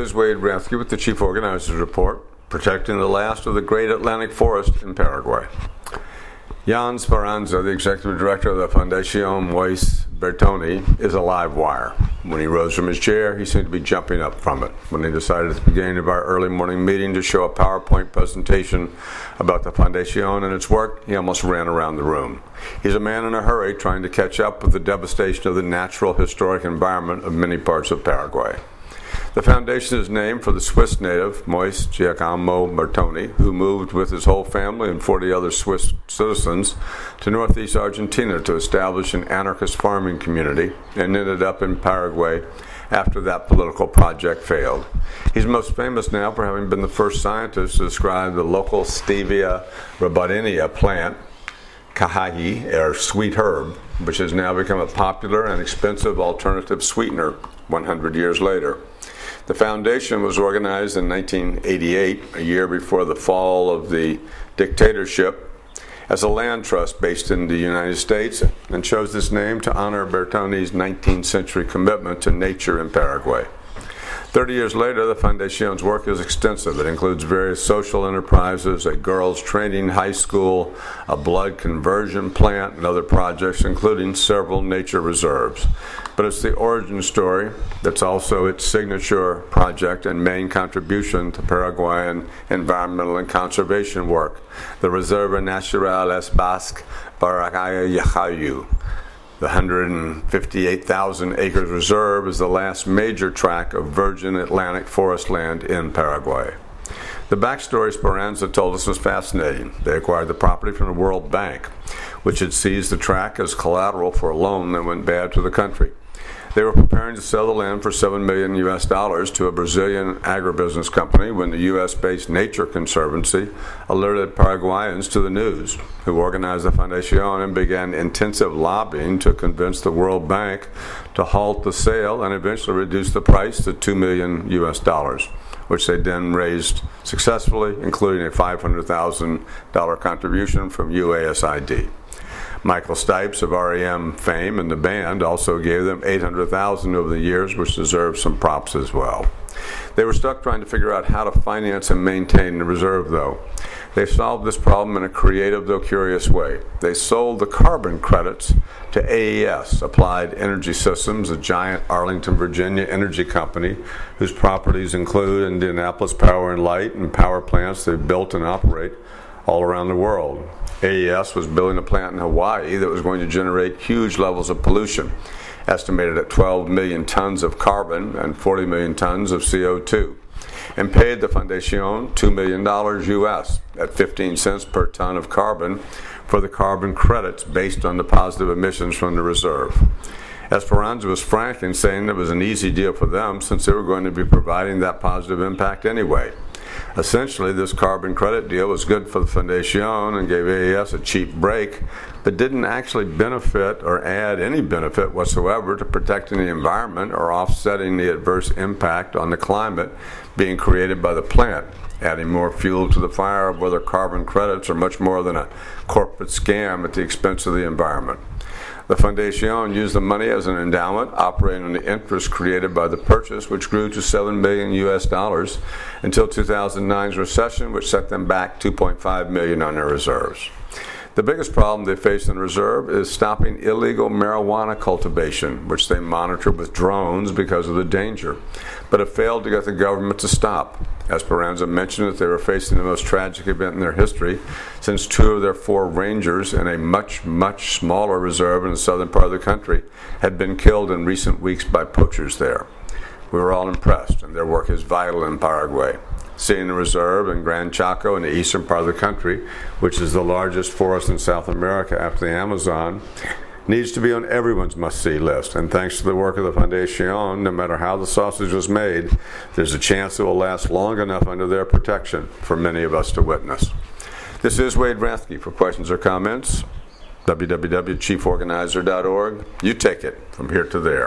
is Wade Rathke with the Chief Organizer's Report, protecting the last of the great Atlantic forest in Paraguay. Jan Speranza, the executive director of the Fundación Moïse Bertoni, is a live wire. When he rose from his chair, he seemed to be jumping up from it. When he decided at the beginning of our early morning meeting to show a PowerPoint presentation about the Fundación and its work, he almost ran around the room. He's a man in a hurry trying to catch up with the devastation of the natural historic environment of many parts of Paraguay. The foundation is named for the Swiss native, Moïse Giacomo Bertoni, who moved with his whole family and 40 other Swiss citizens to northeast Argentina to establish an anarchist farming community and ended up in Paraguay after that political project failed. He's most famous now for having been the first scientist to describe the local Stevia rhabdinea plant, Cajai, or sweet herb, which has now become a popular and expensive alternative sweetener 100 years later. The foundation was organized in 1988, a year before the fall of the dictatorship, as a land trust based in the United States, and chose this name to honor Bertoni's 19th century commitment to nature in Paraguay. 30 years later, the Fundación's work is extensive. It includes various social enterprises, a girls' training high school, a blood conversion plant, and other projects, including several nature reserves. But it's the origin story that's also its signature project and main contribution to Paraguayan environmental and conservation work, the Reserva Natural Es Basque Baracaya Yajayu. The 158,000 acres reserve is the last major tract of virgin Atlantic forest land in Paraguay. The backstory Speranza told us was fascinating. They acquired the property from the World Bank, which had seized the tract as collateral for a loan that went bad to the country. They were preparing to sell the land for $7 million to a Brazilian agribusiness company when the U.S.-based Nature Conservancy alerted Paraguayans to the news, who organized the Fundación and began intensive lobbying to convince the World Bank to halt the sale and eventually reduce the price to $2 million, which they then raised successfully, including a $500,000 contribution from UASID. Michael Stipes of REM fame and the band also gave them $800,000 over the years, which deserves some props as well. They were stuck trying to figure out how to finance and maintain the reserve, though. They solved this problem in a creative, though curious way. They sold the carbon credits to AES, Applied Energy Systems, a giant Arlington, Virginia energy company whose properties include Indianapolis Power and Light and power plants they've built and operate all around the world. AES was building a plant in Hawaii that was going to generate huge levels of pollution, estimated at 12 million tons of carbon and 40 million tons of CO2, and paid the Fundación $2 million at 15 cents per ton of carbon for the carbon credits based on the positive emissions from the reserve. Speranza was frank in saying it was an easy deal for them since they were going to be providing that positive impact anyway. Essentially, this carbon credit deal was good for the Fundación and gave AES a cheap break, but didn't actually benefit or add any benefit whatsoever to protecting the environment or offsetting the adverse impact on the climate being created by the plant, adding more fuel to the fire of whether carbon credits are much more than a corporate scam at the expense of the environment. The Fundación used the money as an endowment, operating on the interest created by the purchase, which grew to $7 million until 2009's recession, which set them back $2.5 million on their reserves. The biggest problem they face in the reserve is stopping illegal marijuana cultivation, which they monitor with drones because of the danger, but have failed to get the government to stop. Speranza mentioned that they were facing the most tragic event in their history, since 2 of their 4 rangers in a much, much smaller reserve in the southern part of the country had been killed in recent weeks by poachers there. We were all impressed, and their work is vital in Paraguay. Seeing the reserve in Gran Chaco in the eastern part of the country, which is the largest forest in South America after the Amazon, needs to be on everyone's must-see list. And thanks to the work of the Fundación, no matter how the sausage was made, there's a chance it will last long enough under their protection for many of us to witness. This is Wade Rathke. For questions or comments, www.chieforganizer.org. You take it from here to there.